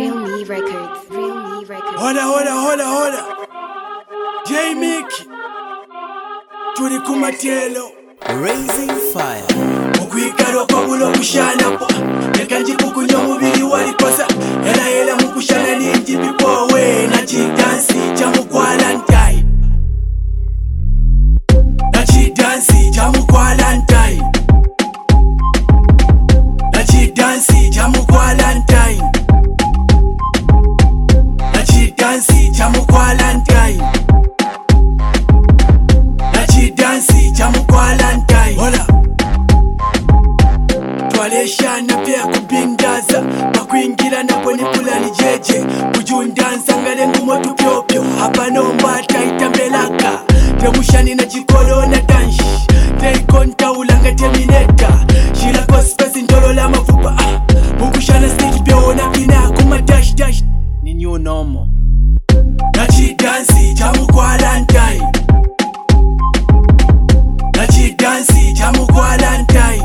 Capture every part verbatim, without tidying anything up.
Real Me Records. Real Me Records. Hola, hola, hola, hola. J-Mick. Tuli kumatelo. Raising fire. Okwikalo kwabulo kushana po. Nekanji kukunya mubiri walikosa. Hela hela mukushana ninji bipowe. Nachi dansi chamu kwalantai. Nachi dansi chamu kwalantai. Nachi dansi chamu kwalantai. Nachi dansi chamu kwalantai. Nachi dansi chamu kwalantai. Hola. Twaleshana pia kubindaza bakwingira napo nikulani jeje kujundanza ngale ngumotu pyopyo hapa nomba taita mbelaka temushani na jikolo na danshi teikonta ulanga terminator shila kwa space ndolo la mafupa ah. Mukushana stage pyo na kina kuma dash dash ni new normal. Nachi dansi chamu kwalantai. Nachi dansi chamu kwalantai.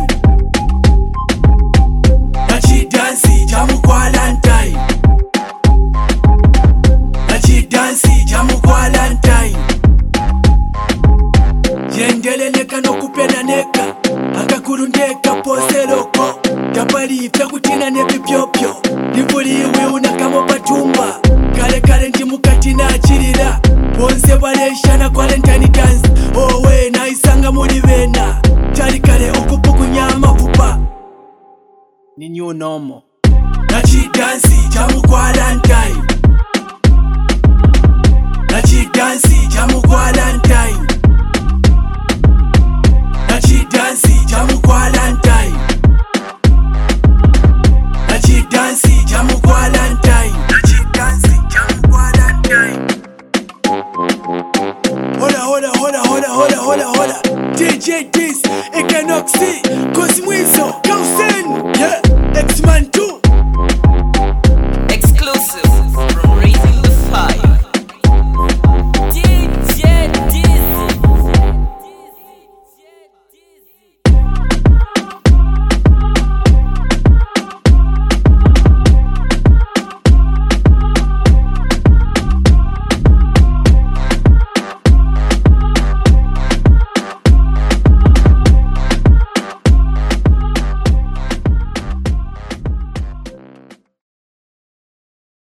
Nachi dansi chamu kwalantai. Nachi dansi chamu kwalantai. Yendele neka no kupenda neka akakuru ndeka pose loko tapali ifya kutina nepi pyopyo nivuliwe unakamo patumba kale kale ndi mukati na achirira bonse baleshana quarantine dance owe na isanga muri bena tari kale okupuku nyama kupa ni new normal. Nachi dansi chamu quarantine. Nachi dansi chamu quarantine. Nachi dansi chamu quarantine. Nachi dansi chamu quarantine.